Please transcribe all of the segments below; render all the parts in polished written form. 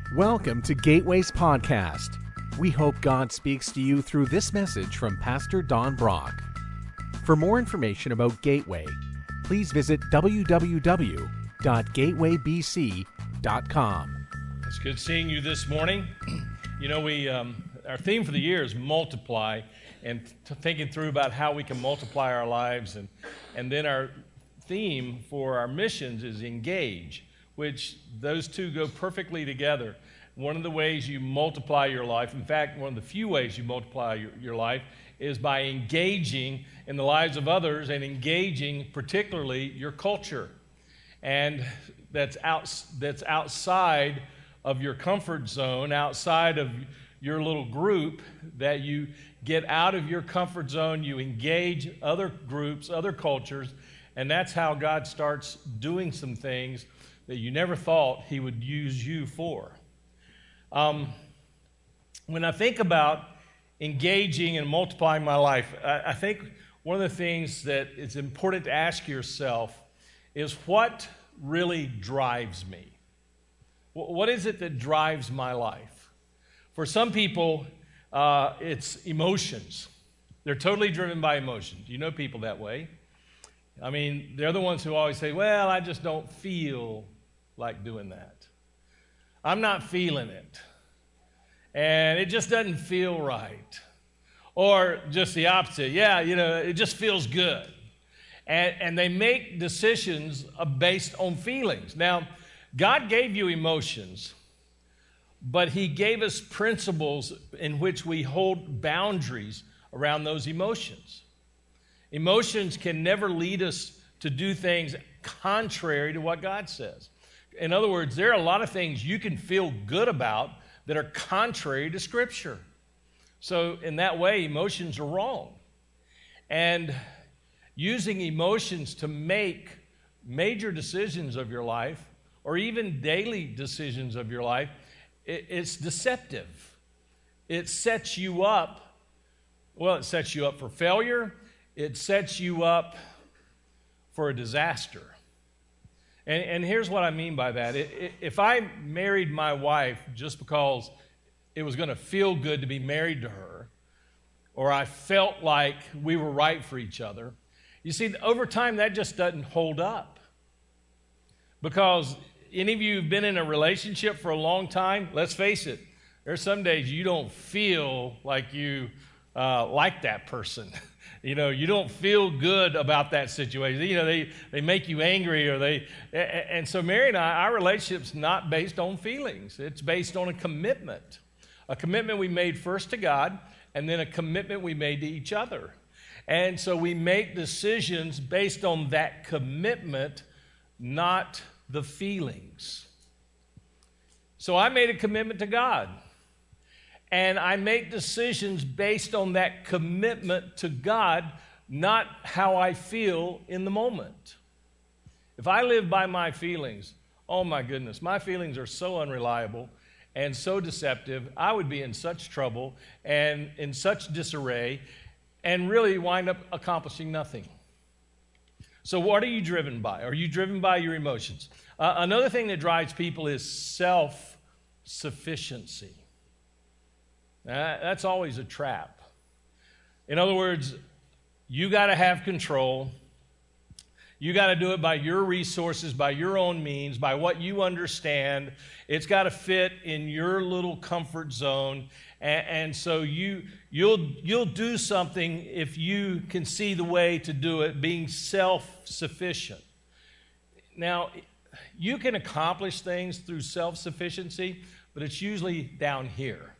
Welcome to Gateway's podcast. We hope God speaks to you through this message from Pastor Don Brock. For more information about Gateway, please visit www.gatewaybc.com. It's good seeing you this morning. You know, our theme for the year is multiply, and thinking through about how we can multiply our lives, and then our theme for our missions is engage, which those two go perfectly together. One of the ways you multiply your life, in fact, one of the few ways you multiply your life, is by engaging in the lives of others and engaging particularly your culture. And that's outside of your comfort zone, outside of your little group, that you get out of your comfort zone, you engage other groups, other cultures, and that's how God starts doing some things that you never thought He would use you for. When I think about engaging and multiplying my life, I think one of the things that is important to ask yourself is, what really drives me? What is it that drives my life? For some people, it's emotions. They're totally driven by emotions. You know people that way. I mean, they're the ones who always say, well, I just don't feel like doing that. I'm not feeling it. And it just doesn't feel right. Or just the opposite. Yeah, you know, it just feels good. And they make decisions based on feelings. Now, God gave you emotions, but He gave us principles in which we hold boundaries around those emotions. Emotions can never lead us to do things contrary to what God says. In other words, there are a lot of things you can feel good about that are contrary to Scripture. So in that way, emotions are wrong. And using emotions to make major decisions of your life, or even daily decisions of your life, it's deceptive. It sets you up, it sets you up for failure. It sets you up for a disaster. And here's what I mean by that. If I married my wife just because it was going to feel good to be married to her, or I felt like we were right for each other, you see, over time that just doesn't hold up. Because any of you who've been in a relationship for a long time, let's face it, there's some days you don't feel like you like that person. You know, you don't feel good about that situation. You know, they make you angry, and so Mary and I, our relationship's not based on feelings. It's based on a commitment we made first to God, and then a commitment we made to each other. And so we make decisions based on that commitment, not the feelings. So I made a commitment to God. And I make decisions based on that commitment to God, not how I feel in the moment. If I live by my feelings, oh my goodness, my feelings are so unreliable and so deceptive, I would be in such trouble and in such disarray and really wind up accomplishing nothing. So what are you driven by? Are you driven by your emotions? Another thing that drives people is self-sufficiency. That's always a trap. In other words, you got to have control. You got to do it by your resources, by your own means, by what you understand. It's got to fit in your little comfort zone. And so you'll do something if you can see the way to do it, being self-sufficient. Now, you can accomplish things through self-sufficiency, but it's usually down here.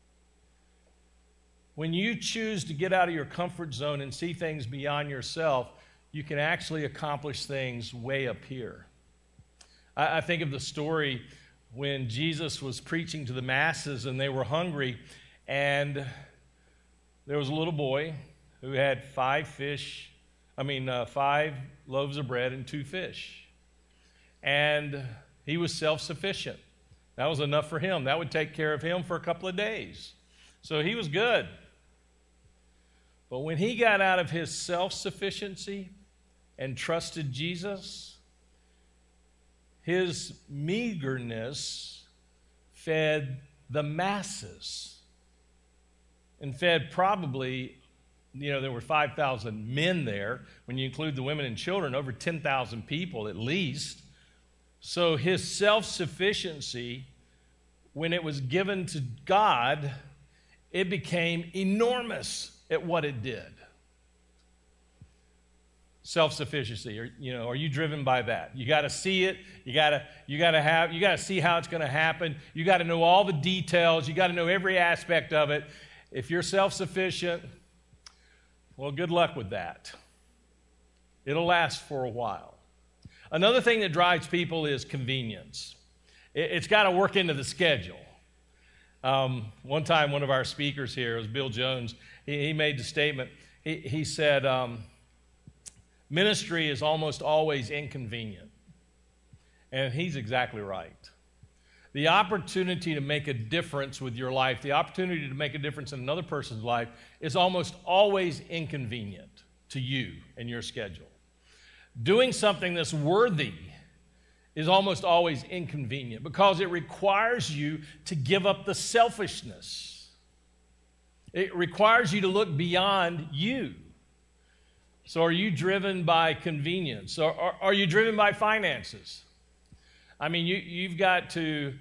When you choose to get out of your comfort zone and see things beyond yourself, you can actually accomplish things way up here. I think of the story when Jesus was preaching to the masses and they were hungry, and there was a little boy who had 5 loaves of bread and 2 fish. And he was self-sufficient. That was enough for him. That would take care of him for a couple of days. So he was good. But when he got out of his self-sufficiency and trusted Jesus, his meagerness fed the masses and fed probably, there were 5,000 men there. When you include the women and children, over 10,000 people at least. So his self-sufficiency, when it was given to God, it became enormous at what it did. Self-sufficiency, are you driven by that? You got to see it. You got to see how it's going to happen. You got to know all the details. You got to know every aspect of it. If you're self-sufficient, well, good luck with that. It'll last for a while. Another thing that drives people is convenience. It's got to work into the schedule. One time, one of our speakers here, it was Bill Jones, he made the statement. He said, ministry is almost always inconvenient. And he's exactly right. The opportunity to make a difference with your life, the opportunity to make a difference in another person's life is almost always inconvenient to you and your schedule. Doing something that's worthy is almost always inconvenient because it requires you to give up the selfishness. It requires you to look beyond you. So are you driven by convenience? Or are you driven by finances? I mean, you've got to,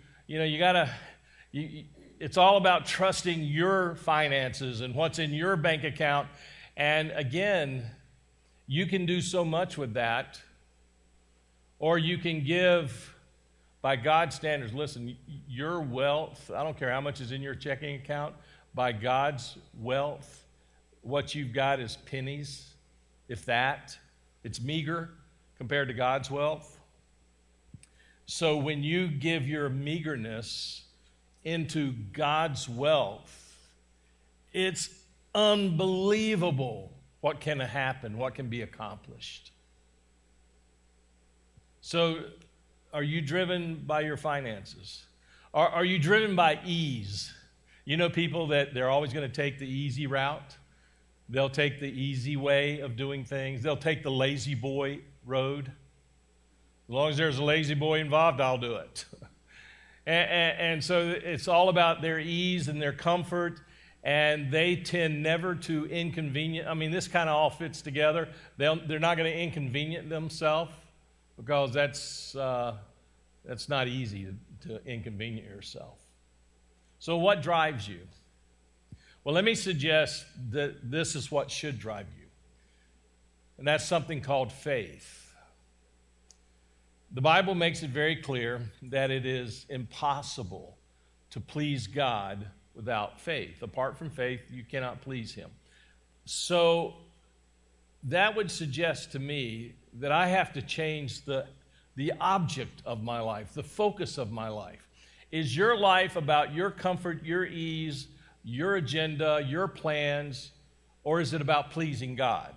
it's all about trusting your finances and what's in your bank account. And again, you can do so much with that. Or you can give by God's standards. Listen, your wealth, I don't care how much is in your checking account, by God's wealth, what you've got is pennies, if that. It's meager compared to God's wealth. So when you give your meagerness into God's wealth, it's unbelievable what can happen, what can be accomplished. So are you driven by your finances? Are you driven by ease? You know people that they're always going to take the easy route. They'll take the easy way of doing things. They'll take the lazy boy road. As long as there's a lazy boy involved, I'll do it. and so it's all about their ease and their comfort, and they tend never to inconvenience. I mean, this kind of all fits together. They're not going to inconvenience themselves because that's not easy to inconvenience yourself. So what drives you? Well, let me suggest that this is what should drive you, and that's something called faith. The Bible makes it very clear that it is impossible to please God without faith. Apart from faith, you cannot please Him. So that would suggest to me that I have to change the object of my life, the focus of my life. Is your life about your comfort, your ease, your agenda, your plans, or is it about pleasing God?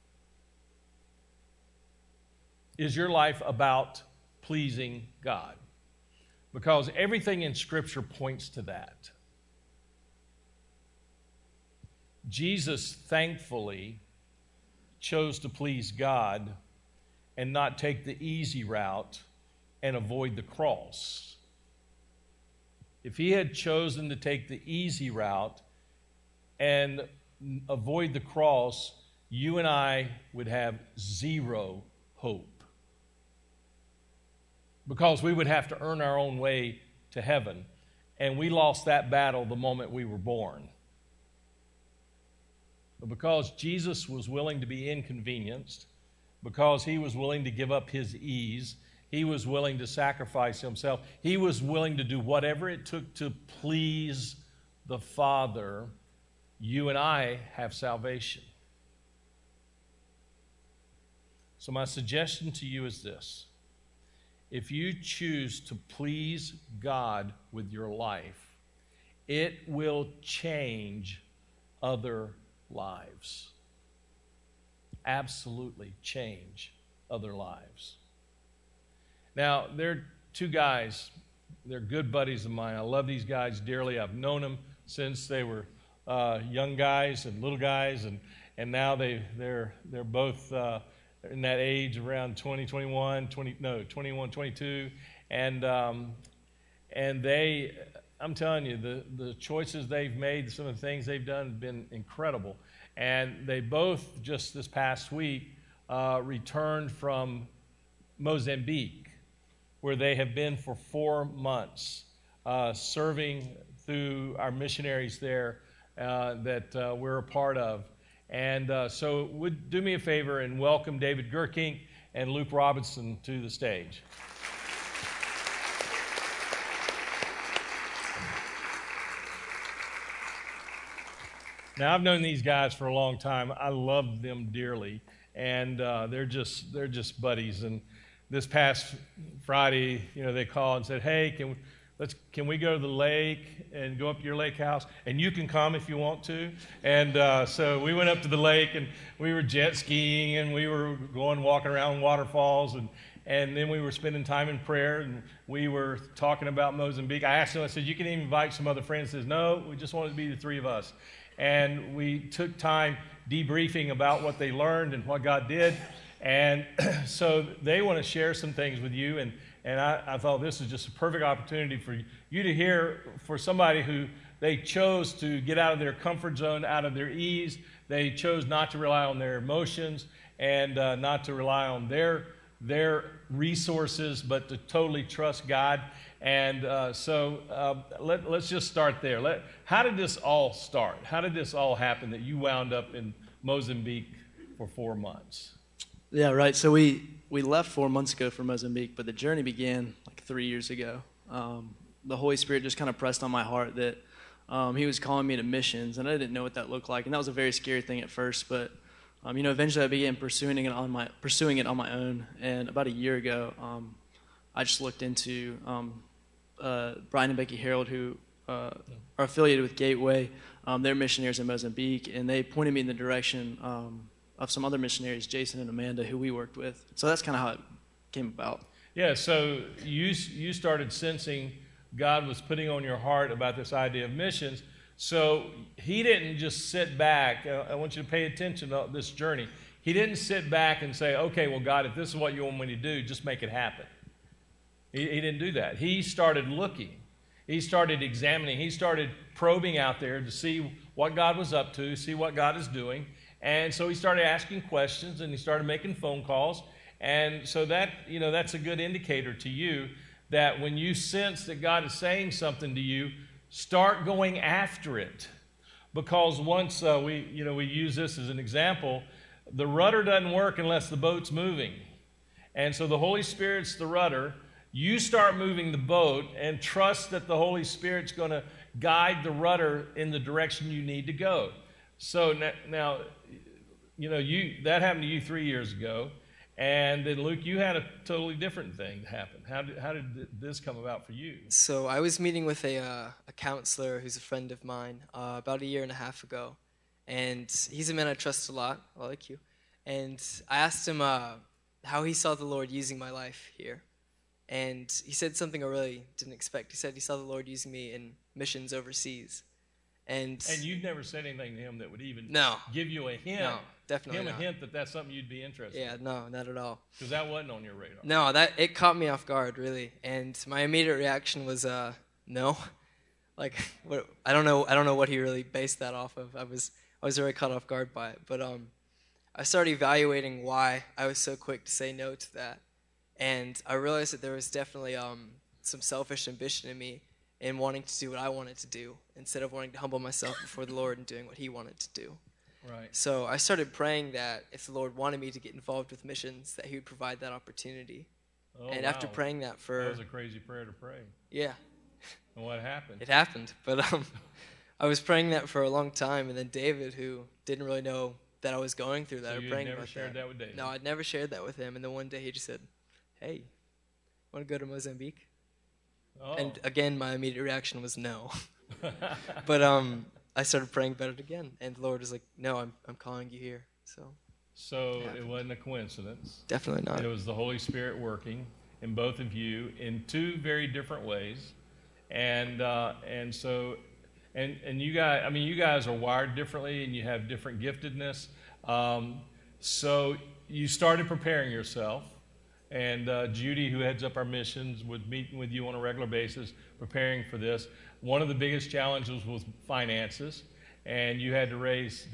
Is your life about pleasing God? Because everything in Scripture points to that. Jesus thankfully chose to please God and not take the easy route and avoid the cross. If he had chosen to take the easy route and avoid the cross, you and I would have zero hope. Because we would have to earn our own way to heaven. And we lost that battle the moment we were born. But because Jesus was willing to be inconvenienced, because he was willing to give up his ease, he was willing to sacrifice himself, he was willing to do whatever it took to please the Father, you and I have salvation. So my suggestion to you is this. If you choose to please God with your life, it will change other lives. Absolutely change other lives. Now, there are two guys. They're good buddies of mine. I love these guys dearly. I've known them since they were young guys and little guys, and now they're both in that age around 21, 22, and And I'm telling you, the choices they've made, some of the things they've done have been incredible. And they both, just this past week, returned from Mozambique, where they have been for 4 months, serving through our missionaries there that we're a part of. And so would do me a favor and welcome David Gerking and Luke Robinson to the stage. Now, I've known these guys for a long time. I love them dearly, and they're just buddies. And this past Friday, they called and said, "Hey, can we go to the lake and go up to your lake house? And you can come if you want to." And so we went up to the lake, and we were jet skiing, and we were walking around waterfalls, and then we were spending time in prayer, and we were talking about Mozambique. I asked them, I said, "You can even invite some other friends." He says, "No, we just wanted to be the three of us." And we took time debriefing about what they learned and what God did. And so they want to share some things with you. And I thought this is just a perfect opportunity for you to hear for somebody who they chose to get out of their comfort zone, out of their ease. They chose not to rely on their emotions and not to rely on their resources, but to totally trust God. And so let's just start there. How did this all start? How did this all happen that you wound up in Mozambique for 4 months? Yeah, right. So we left 4 months ago for Mozambique, but the journey began like 3 years ago. The Holy Spirit just kind of pressed on my heart that He was calling me to missions, and I didn't know what that looked like. And that was a very scary thing at first, but eventually I began pursuing it on my own. And about a year ago, I just looked into Brian and Becky Harold, who are affiliated with Gateway. They're missionaries in Mozambique, and they pointed me in the direction of some other missionaries, Jason and Amanda, who we worked with. So that's kind of how it came about. Yeah, so you started sensing God was putting on your heart about this idea of missions. So He didn't just sit back. I want you to pay attention to this journey. He didn't sit back and say, "Okay, well, God, if this is what you want me to do, just make it happen." He didn't do that. He started looking. He started examining. He started probing out there to see what God was up to, see what God is doing. And so he started asking questions, and he started making phone calls. And so that's a good indicator to you that when you sense that God is saying something to you, start going after it. Because once we use this as an example, the rudder doesn't work unless the boat's moving. And so the Holy Spirit's the rudder. You start moving the boat and trust that the Holy Spirit's going to guide the rudder in the direction you need to go. So now that happened to you 3 years ago. And then, Luke, you had a totally different thing happen. How did this come about for you? So I was meeting with a counselor who's a friend of mine about a year and a half ago. And he's a man I trust a lot, like you. And I asked him how he saw the Lord using my life here. And he said something I really didn't expect. He said he saw the Lord using me in missions overseas. And you've never said anything to him that would even give you a hint? No, definitely not. A hint that that's something you'd be interested in? Yeah, no, not at all. Because that wasn't on your radar. No, it caught me off guard, really. And my immediate reaction was, no. Like, I don't know what he really based that off of. I was very caught off guard by it. But I started evaluating why I was so quick to say no to that. And I realized that there was definitely some selfish ambition in me in wanting to do what I wanted to do instead of wanting to humble myself before the Lord and doing what He wanted to do. Right. So I started praying that if the Lord wanted me to get involved with missions, that He would provide that opportunity. And after praying that that was a crazy prayer to pray. Yeah. And what happened? It happened. But I was praying that for a long time, and then David, who didn't really know that I was going through that, so or praying never about shared that with David? No, I'd never shared that with him. And then one day he just said, "Hey, want to go to Mozambique?" Oh. And again, my immediate reaction was no. But I started praying about it again, and the Lord was like, "No, I'm calling you here." So it wasn't a coincidence. Definitely not. It was the Holy Spirit working in both of you in two very different ways, and you guys are wired differently, and you have different giftedness. So you started preparing yourself, And Judy, who heads up our missions, would meet with you on a regular basis preparing for this. One of the biggest challenges was finances, and they had to raise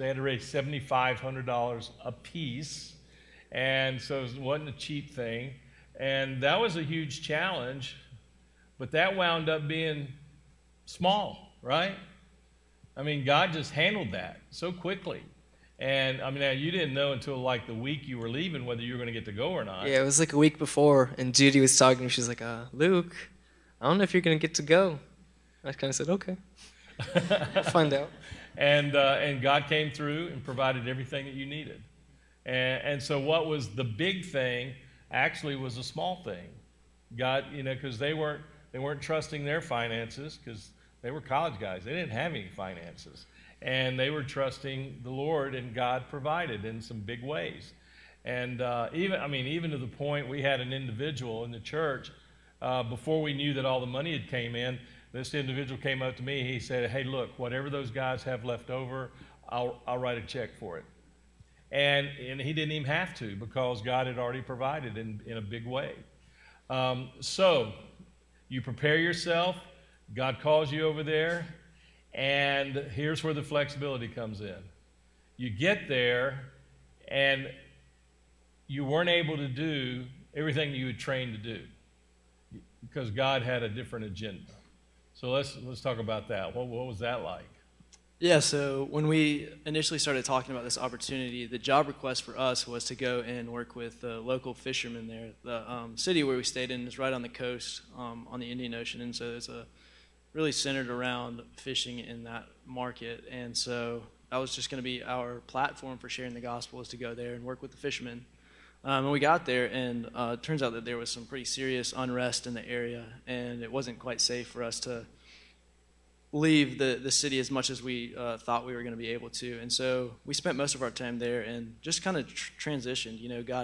$7,500 a piece, and so it wasn't a cheap thing. And that was a huge challenge, but that wound up being small, right? I mean, God just handled that so quickly. And I mean, now you didn't know until like the week you were leaving whether you were going to get to go or not. Yeah, it was like a week before, and Judy was talking to me. She was like, Luke, I don't know if you're going to get to go. I kind of said, okay. I'll find out. And God came through and provided everything that you needed. And so what was the big thing actually was a small thing. God, because they weren't trusting their finances because they were college guys. They didn't have any finances. And they were trusting the Lord, and God provided in some big ways. And even to the point we had an individual in the church, before we knew that all the money had came in, this individual came up to me. He said, hey, look, whatever those guys have left over, I'll write a check for it. And he didn't even have to because God had already provided in a big way. So you prepare yourself. God calls you over there. And here's where the flexibility comes in. You get there, and you weren't able to do everything you had trained to do because God had a different agenda. So let's talk about that. What was that like? Yeah, so when we initially started talking about this opportunity, the job request for us was to go and work with the local fishermen there. The city where we stayed in is right on the coast on the Indian Ocean, and so it's really centered around fishing in that market. And so that was just going to be our platform for sharing the gospel, is to go there and work with the fishermen. And we got there, and it turns out that there was some pretty serious unrest in the area, and it wasn't quite safe for us to leave the city as much as we thought we were going to be able to. And so we spent most of our time there and just kind of transitioned.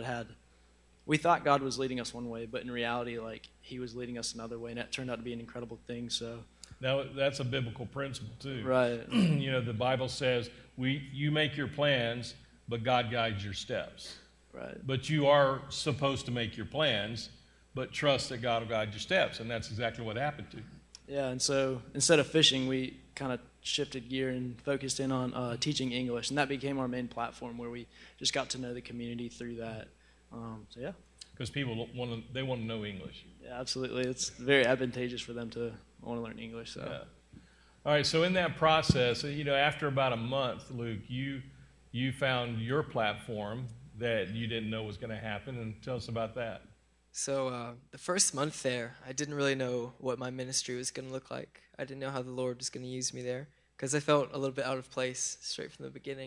We thought God was leading us one way, but in reality, like, he was leading us another way, and that turned out to be an incredible thing. So now that's a biblical principle too. Right. The Bible says you make your plans, but God guides your steps. Right. But you are supposed to make your plans, but trust that God will guide your steps, and that's exactly what happened to you. Yeah, and so instead of fishing, we kind of shifted gear and focused in on teaching English, and that became our main platform where we just got to know the community through that. So yeah. Because people want to know English. Yeah, absolutely. It's very advantageous for them to want to learn English. So. Yeah. All right. So in that process, after about a month, Luke, you found your platform that you didn't know was going to happen, and tell us about that. So the first month there, I didn't really know what my ministry was going to look like. I didn't know how the Lord was going to use me there because I felt a little bit out of place straight from the beginning.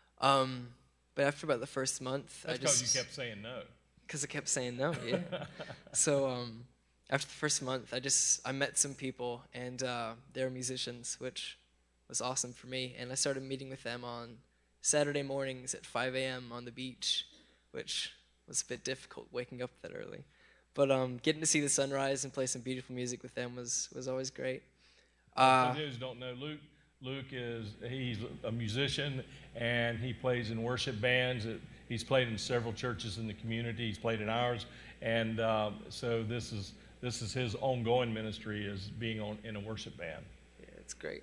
But after about the first month, That's because you kept saying no. Because I kept saying no, yeah. So after the first month, I met some people, and they were musicians, which was awesome for me. And I started meeting with them on Saturday mornings at 5 a.m. on the beach, which was a bit difficult waking up that early. But getting to see the sunrise and play some beautiful music with them was always great. For those who don't know, Luke he's a musician, and he plays in worship bands. He's played in several churches in the community. He's played in ours, and so this is his ongoing ministry, is being in a worship band. Yeah, it's great.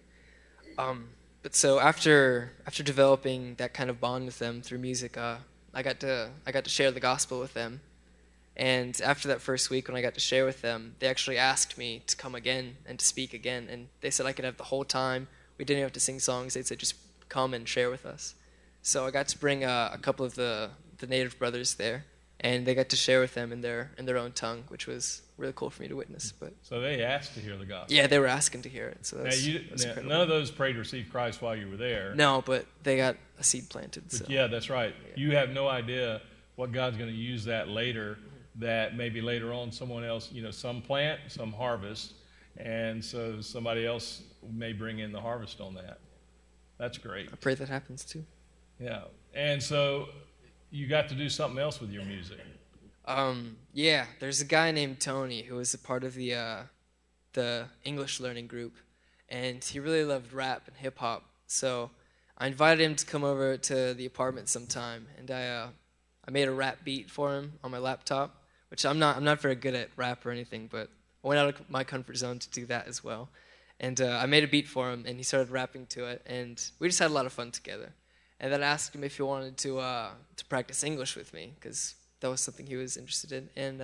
But so after developing that kind of bond with them through music, I got to share the gospel with them. And after that first week when I got to share with them, they actually asked me to come again and to speak again. And they said I could have the whole time. We didn't have to sing songs. They said just come and share with us. So I got to bring a couple of the native brothers there, and they got to share with them in their own tongue, which was really cool for me to witness. But so they asked to hear the gospel. Yeah, they were asking to hear it. So that's incredible. None of those prayed to receive Christ while you were there. No, but they got a seed planted. But yeah, that's right. Yeah. You have no idea what God's going to use that later. That maybe later on someone else, some plant, some harvest, and so somebody else may bring in the harvest on that. That's great. I pray that happens too. Yeah, and so you got to do something else with your music. Yeah, there's a guy named Tony who was a part of the English learning group, and he really loved rap and hip hop. So I invited him to come over to the apartment sometime, and I made a rap beat for him on my laptop, which I'm not very good at rap or anything, but I went out of my comfort zone to do that as well. And I made a beat for him, and he started rapping to it, and we just had a lot of fun together. And then I asked him if he wanted to practice English with me, because that was something he was interested in. And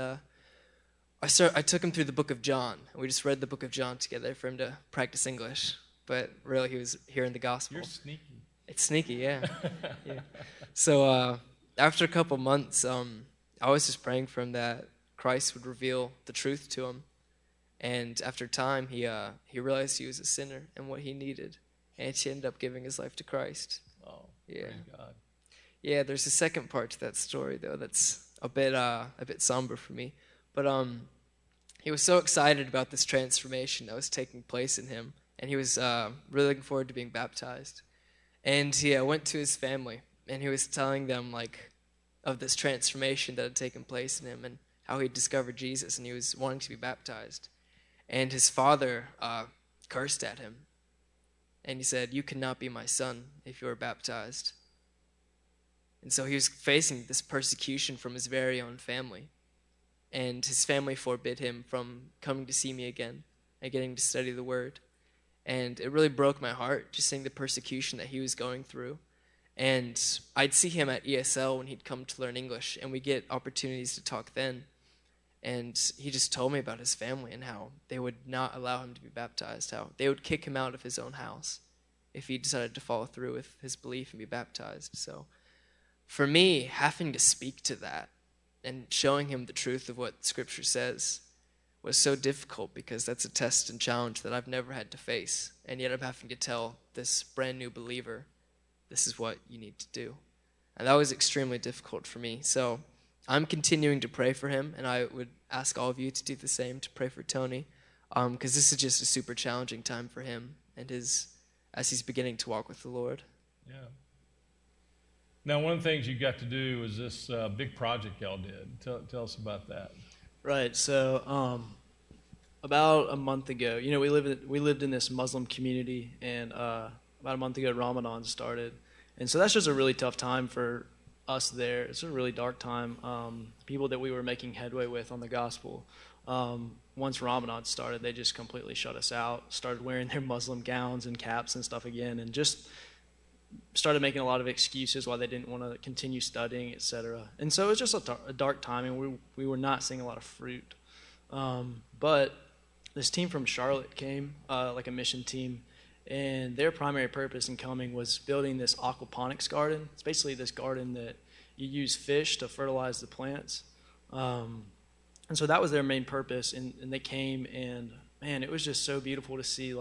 I took him through the book of John. We just read the book of John together for him to practice English. But really, he was hearing the gospel. You're sneaky. It's sneaky, yeah. Yeah. So after a couple months, I was just praying for him that Christ would reveal the truth to him. And after time, he realized he was a sinner and what he needed. And he ended up giving his life to Christ. Oh, yeah. praise God. Yeah, there's a second part to that story, though, that's a bit somber for me. But he was so excited about this transformation that was taking place in him, and he was really looking forward to being baptized. And he went to his family, and he was telling them of this transformation that had taken place in him and how he discovered Jesus, and he was wanting to be baptized. And his father cursed at him, and he said, "You cannot be my son if you are baptized." And so he was facing this persecution from his very own family. And his family forbid him from coming to see me again and getting to study the Word. And it really broke my heart just seeing the persecution that he was going through. And I'd see him at ESL when he'd come to learn English, and we'd get opportunities to talk then. And he just told me about his family and how they would not allow him to be baptized, how they would kick him out of his own house if he decided to follow through with his belief and be baptized. So for me, having to speak to that and showing him the truth of what Scripture says was so difficult, because that's a test and challenge that I've never had to face. And yet I'm having to tell this brand new believer, this is what you need to do. And that was extremely difficult for me. So I'm continuing to pray for him, and I would ask all of you to do the same, to pray for Tony, because this is just a super challenging time for him and as he's beginning to walk with the Lord. Yeah. Now, one of the things you got to do was this big project y'all did. Tell us about that. Right. So about a month ago, we lived in this Muslim community, and about a month ago, Ramadan started. And so that's just a really tough time for us there. It's a really dark time. People that we were making headway with on the gospel, once Ramadan started, they just completely shut us out, started wearing their Muslim gowns and caps and stuff again, and just started making a lot of excuses why they didn't want to continue studying, etc. And so it was just a dark time, and we were not seeing a lot of fruit. But this team from Charlotte came, like a mission team, and their primary purpose in coming was building this aquaponics garden. It's basically this garden that you use fish to fertilize the plants. And so that was their main purpose, and they came, and man, it was just so beautiful to see,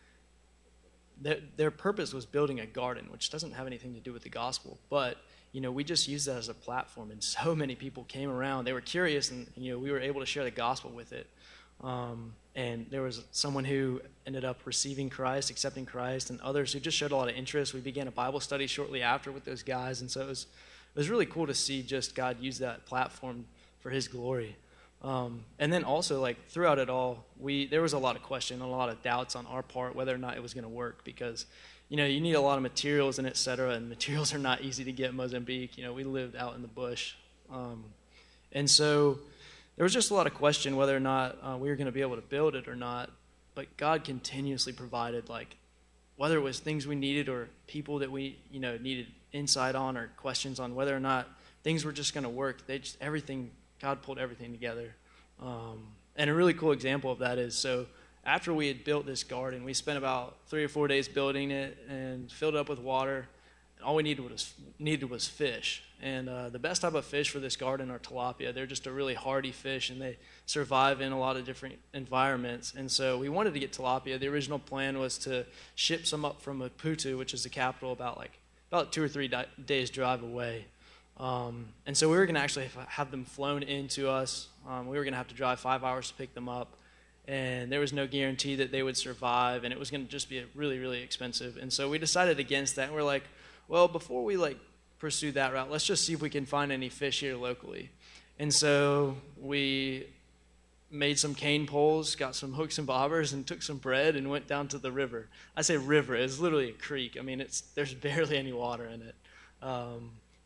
their purpose was building a garden, which doesn't have anything to do with the gospel, but we just used that as a platform, and so many people came around. They were curious, and we were able to share the gospel with it. And there was someone who ended up receiving Christ, accepting Christ, and others who just showed a lot of interest. We began a Bible study shortly after with those guys, and so it was really cool to see just God use that platform for His glory. And then also, throughout it all, there was a lot of question, a lot of doubts on our part whether or not it was going to work, because you need a lot of materials and et cetera, and materials are not easy to get in Mozambique. We lived out in the bush, and so there was just a lot of question whether or not we were going to be able to build it or not. But God continuously provided, whether it was things we needed or people that we needed insight on, or questions on whether or not things were just going to work. God pulled everything together. And a really cool example of that is, so after we had built this garden, we spent about 3 or 4 days building it and filled it up with water. And all we needed was fish. And the best type of fish for this garden are tilapia. They're just a really hardy fish, and they survive in a lot of different environments. And so we wanted to get tilapia. The original plan was to ship some up from Maputo, which is the capital, about 2 or 3 days drive away. And so we were going to actually have them flown into us. We were going to have to drive 5 hours to pick them up, and there was no guarantee that they would survive, and it was going to just be really, really expensive. And so we decided against that, and we're like, well, before we pursue that route, let's just see if we can find any fish here locally. And so we made some cane poles, got some hooks and bobbers, and took some bread and went down to the river. I say river, it's literally a creek. I mean, there's barely any water in it.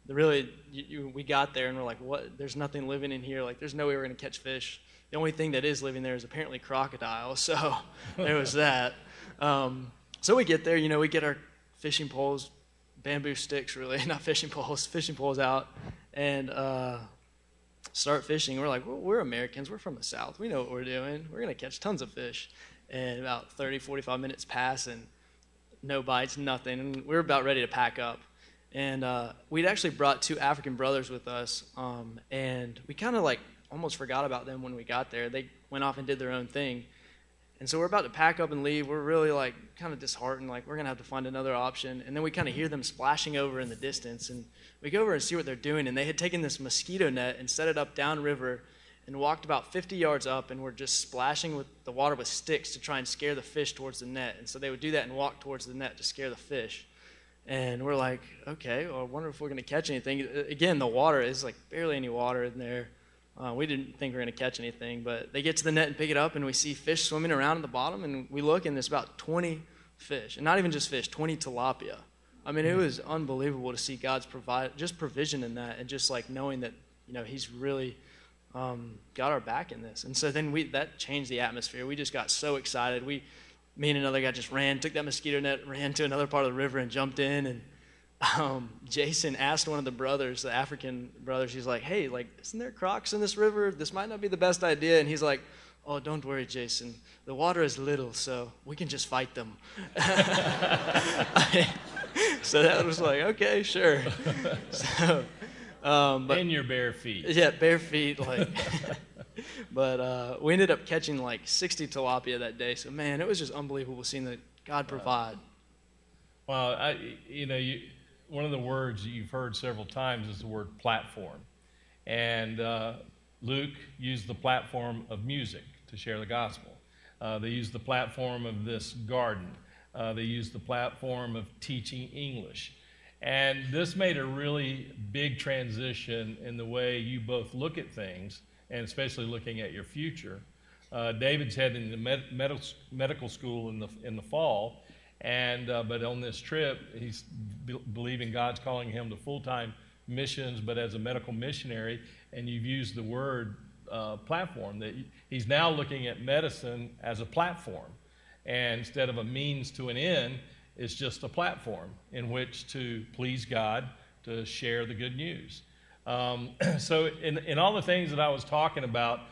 we got there and we're like, what? There's nothing living in here. Like, there's no way we're going to catch fish. The only thing that is living there is apparently crocodile. So there was that. So we get there, we get our fishing poles, bamboo sticks really, not fishing poles out, and start fishing. We're like, well, we're Americans. We're from the South. We know what we're doing. We're going to catch tons of fish. And about 30, 45 minutes pass, and no bites, nothing. And we were about ready to pack up. And we'd actually brought 2 African brothers with us, and we kind of like almost forgot about them when we got there. They went off and did their own thing. And so we're about to pack up and leave. We're really like kind of disheartened, like we're going to have to find another option. And then we kind of hear them splashing over in the distance. And we go over and see what they're doing. And they had taken this mosquito net and set it up downriver and walked about 50 yards up and were just splashing with the water with sticks to try and scare the fish towards the net. And so they would do that and walk towards the net to scare the fish. And we're like, okay, well, I wonder if we're going to catch anything. Again, the water is like barely any water in there. We didn't think we were going to catch anything, but they get to the net and pick it up, and we see fish swimming around at the bottom, and we look, and there's about 20 fish, and not even just fish, 20 tilapia. I mean, it was unbelievable to see God's provision in that, and just like knowing that, He's really got our back in this. And so then that changed the atmosphere. We just got so excited. Me and another guy just took that mosquito net, ran to another part of the river, and jumped in, and Jason asked one of the brothers, the African brothers, he's like, hey, like, isn't there crocs in this river? This might not be the best idea. And he's like, oh, don't worry, Jason. The water is little, so we can just fight them. So that was like, okay, sure. So, but in your bare feet. Yeah, bare feet. But we ended up catching like 60 tilapia that day. So, man, it was just unbelievable seeing that God provide. Well, one of the words you've heard several times is the word platform. And Luke used the platform of music to share the gospel. They used the platform of this garden. They used the platform of teaching English. And this made a really big transition in the way you both look at things, and especially looking at your future. David's heading to medical school in the fall. But on this trip, he's believing God's calling him to full-time missions, but as a medical missionary, and you've used the word platform, that he's now looking at medicine as a platform. And instead of a means to an end, it's just a platform in which to please God, to share the good news. So in all the things that I was talking about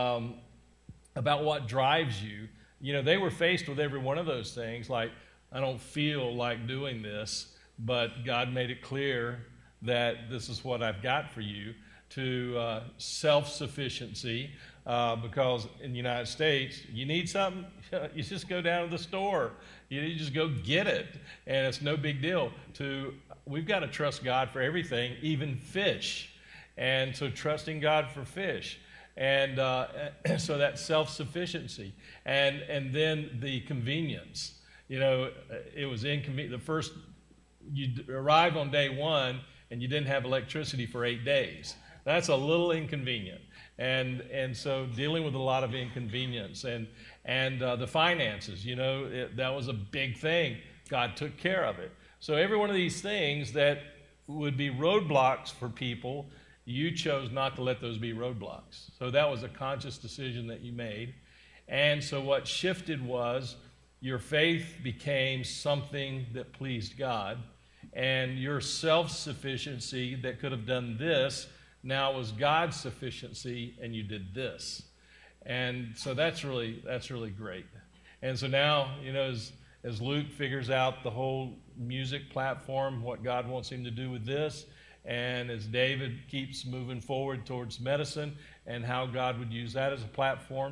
what drives you, they were faced with every one of those things, like, I don't feel like doing this, but God made it clear that this is what I've got for you, to self-sufficiency, because in the United States, you need something, you just go down to the store. You just go get it, and it's no big deal. We've got to trust God for everything, even fish. And so trusting God for fish. And so that self-sufficiency. And then the convenience. It was inconvenient. The first, you arrive on day 1 and you didn't have electricity for 8 days. That's a little inconvenient. And so dealing with a lot of inconvenience and the finances, that was a big thing. God took care of it. So every one of these things that would be roadblocks for people, you chose not to let those be roadblocks. So that was a conscious decision that you made. And so what shifted was, your faith became something that pleased God, and your self-sufficiency that could have done this now was God's sufficiency, and you did this. And so that's really great. And so now, as Luke figures out the whole music platform, what God wants him to do with this, and as David keeps moving forward towards medicine and how God would use that as a platform,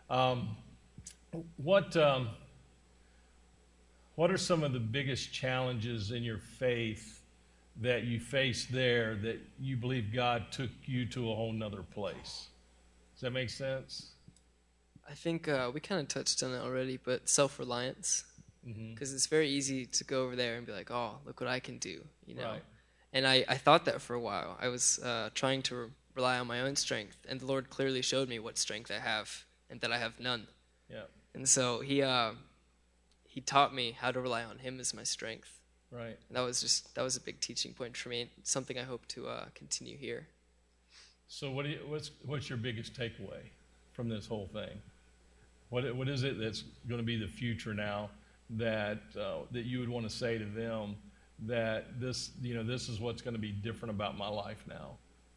what are some of the biggest challenges in your faith that you faced there that you believe God took you to a whole nother place? Does that make sense? I think we kind of touched on it already, but self-reliance. Because it's very easy to go over there and be like, oh, look what I can do, Right. And I thought that for a while. I was trying to rely on my own strength, and the Lord clearly showed me what strength I have and that I have none. Yeah. And so He taught me how to rely on Him as my strength. Right. And that was a big teaching point for me. It's something I hope to continue here. So what's your biggest takeaway from this whole thing? What is it that's going to be the future now that you would want to say to them that this is what's going to be different about my life now?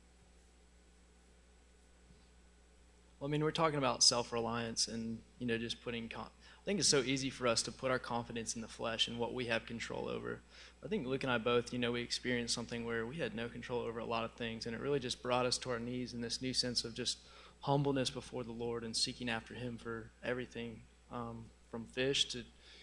Well, I mean, we're talking about self-reliance and, just putting, I think it's so easy for us to put our confidence in the flesh and what we have control over. I think Luke and I both, we experienced something where we had no control over a lot of things, and it really just brought us to our knees in this new sense of just humbleness before the Lord and seeking after Him for everything, from fish to,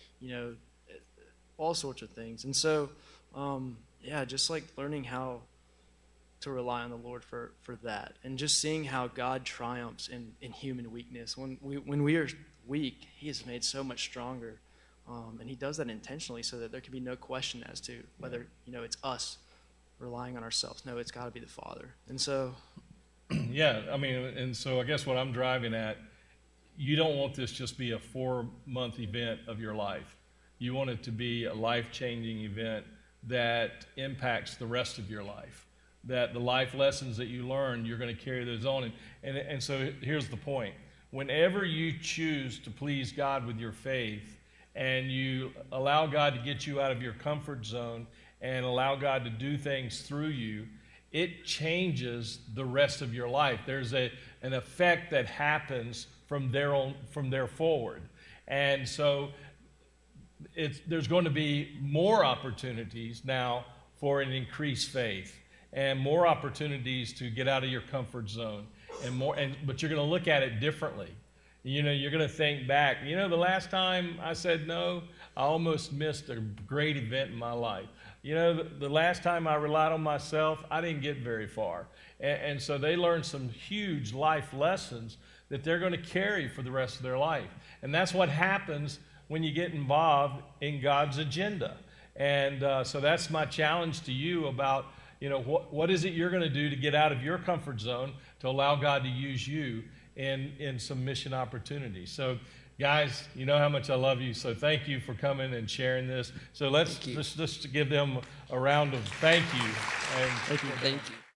all sorts of things. And so, just like learning how to rely on the Lord for that, and just seeing how God triumphs in human weakness. When we are weak, He is made so much stronger, and He does that intentionally so that there can be no question as to whether it's us relying on ourselves. No, it's got to be the Father. And so, yeah, I mean, and so I guess what I'm driving at, you don't want this just be a 4-month event of your life. You want it to be a life-changing event that impacts the rest of your life. That the life lessons that you learn, you're going to carry those on. And so here's the point. Whenever you choose to please God with your faith and you allow God to get you out of your comfort zone and allow God to do things through you, it changes the rest of your life. There's an effect that happens from there forward. And so there's going to be more opportunities now for an increased faith, and more opportunities to get out of your comfort zone, but you're going to look at it differently. You're going to think back. The last time I said no, I almost missed a great event in my life. The last time I relied on myself, I didn't get very far. And so they learned some huge life lessons that they're going to carry for the rest of their life. And that's what happens when you get involved in God's agenda. And so that's my challenge to you about, what is it you're going to do to get out of your comfort zone to allow God to use you in some mission opportunities. So, guys, you know how much I love you, so thank you for coming and sharing this. So let's just give them a round of thank you. Thank you.